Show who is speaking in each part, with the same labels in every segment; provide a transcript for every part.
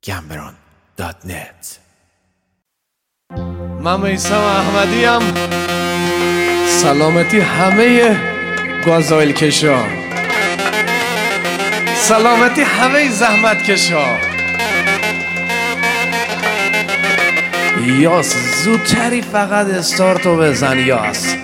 Speaker 1: gambron.net.
Speaker 2: من میثم احمدیم. سلامتی همه گازوئیل کشا، سلامتی همه زحمت کشا. یاس زودتری فقط استارتو بزن. یاس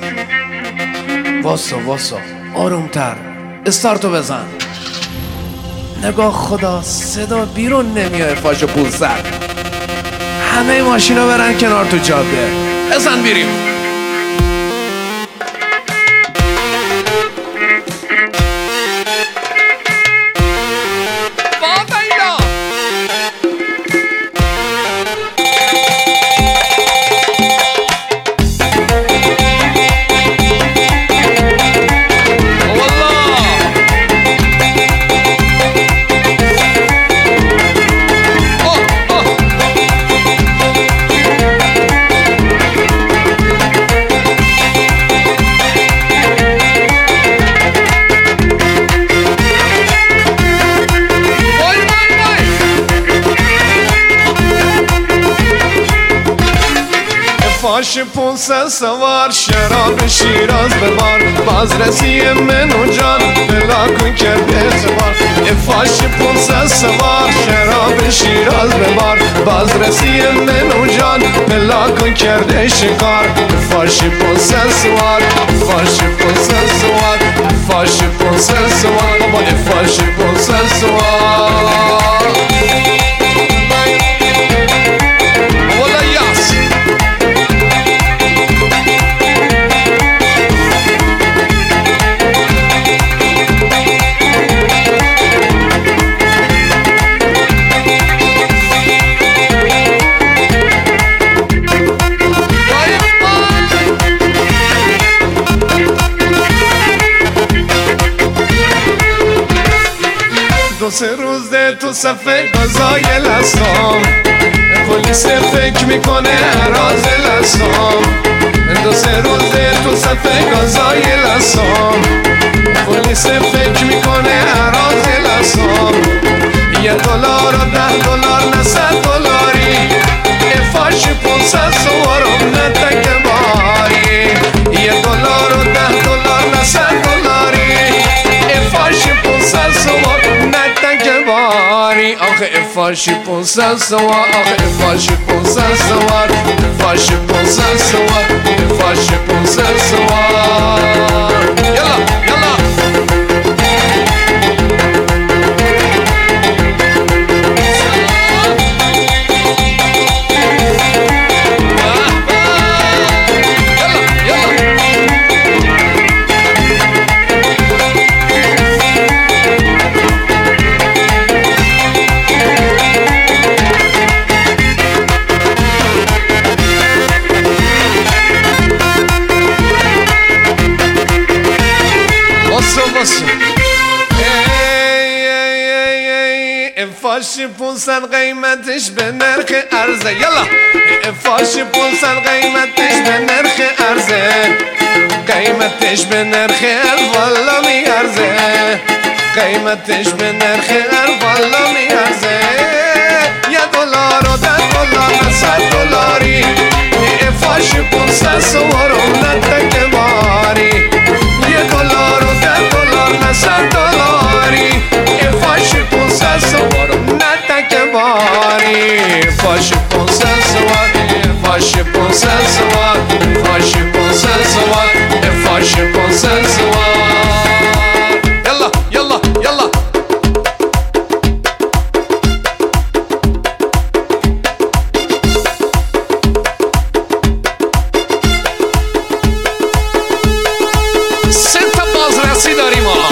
Speaker 2: واسو آرومتر استارتو بزن. نگاه خدا صدا بیرون نمیاد. فاش 500 همه ماشینا برن کنار تو جاده. بزن بریم. فاش 500 سوار شراب شیراز ببار، بازرسی من و جان بلا کن کرد اعتبار. فاش 500 سوار شراب شیراز ببار، بازرسی من و جان بلا کن کرد شکار. فاش 500 سوار، فاش 500 سوار، فاش 500 سوار، بابا فاش 500 سوار. دو سه روز ده تو صفحه گازوئیل هستم، پلیس فکر میکنه ارازل هستم. دو سه روز ده تو صفحه گازوئیل هستم، پلیس فکر میکنه ارازل هستم. $1 و $10 نه $100. فاش 500 سوارم نه تک باری. $1 و $10 نه $100. فاش 500 سوار نه تک باری. آخه فاش 500 سوار، آخه فاش 500 سوار، فاش 500 سوار، فاش 500 سوار. یلا یلا فاش 500 قیمتش به نرخ ارزه. یلا فاش 500 قیمتش به نرخ ارزه، قیمتش به نرخ والا میارزه، قیمتش به نرخ والا میارزه. $1 و $10 نه $100. فاش 500 سوارم نه تک باری. $1 و $10 نه $100. فاش 500 سوارم نه تک باری. فاش 500 سوار، فاش 500 سوار، فاش 500 سوار، فاش 500 سوار. یلا یلا یلا سه تا بازرسی داریم ها.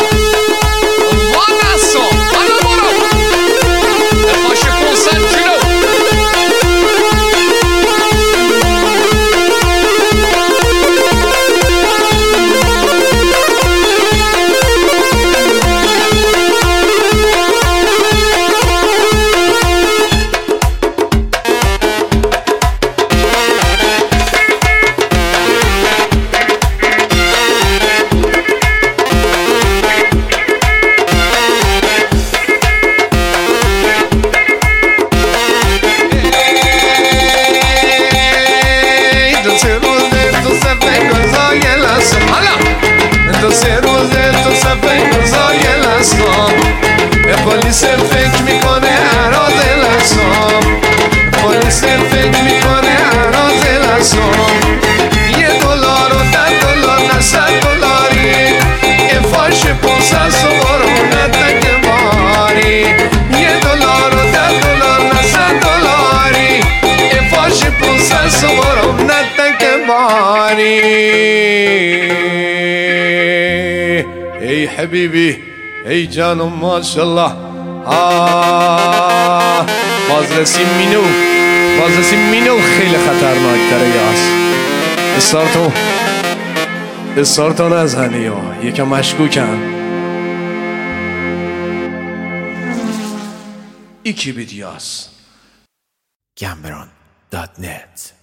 Speaker 2: پلیس فکر میکنه اراز لسام، پلیس فکر میکنه اراز لسام. $1 و $10 نه $100 یه فاش 500 سوارو نتک باری. $1 و $10 نه $100 یه فاش 500 سوارو نتک باری. ای حبیبی ای جانم ماشالله. بازرسی مینو خیلی خطرناکتره یاس. استارتو نزنی یا یکم مشکوکن. ایکی بیدیاس
Speaker 1: Cameron.net